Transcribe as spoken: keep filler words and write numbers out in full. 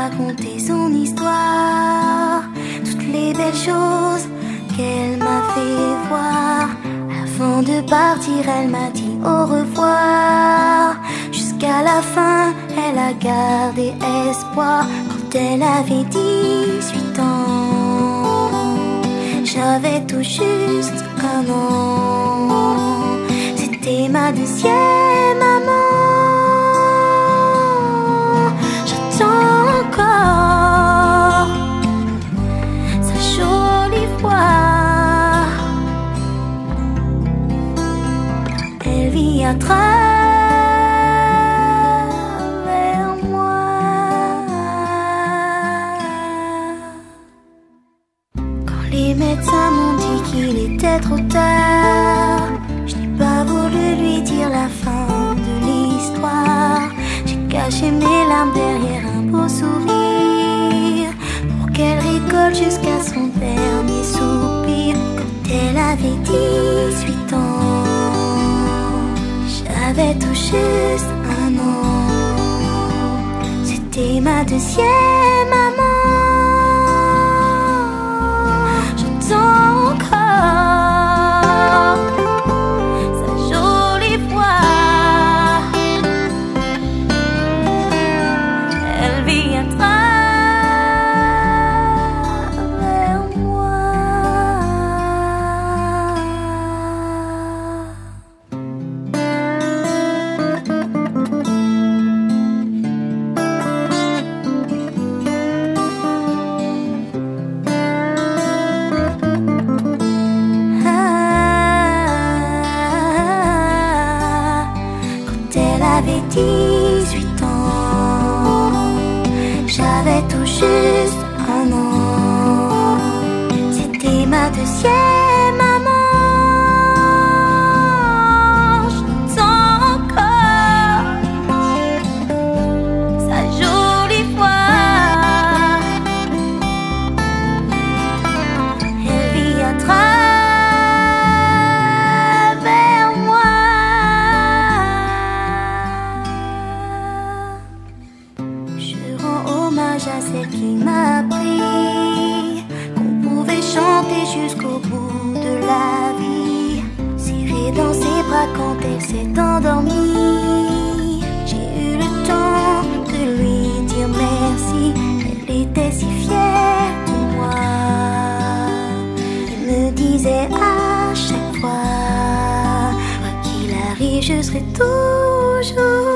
raconté son histoire, toutes les belles choses qu'elle m'a fait voir. Avant de partir, elle m'a dit au revoir. Jusqu'à la fin, elle a gardé espoir. Quand elle avait dix-huit ans, j'avais tout juste un an. C'était ma deuxième maman. J'attends encore sa jolie voix. Elle vit à travers moi. Quand les médecins m'ont dit qu'il était trop tard, je n'ai pas voulu lui dire la fin de l'histoire. J'ai caché mes larmes derrière un beau sourire pour qu'elle rigole jusqu'à son dernier soupir. Quand elle avait dix-huit ans, j'avais tout juste un an. C'était ma deuxième maman. J'entends encore sa jolie voix. Elle vit à travers moi. J'avais dix-huit ans, j'avais tout juste un an. C'était ma deuxième maman. J'entends encore sa jolie voix. Elle vit à travers moi. À celle qui m'a appris qu'on pouvait chanter jusqu'au bout de la vie, serrée dans ses bras quand elle s'est endormie. J'ai eu le temps de lui dire merci. Elle était si fière de moi. Elle me disait à chaque fois, quoi qu'il arrive, je serai toujours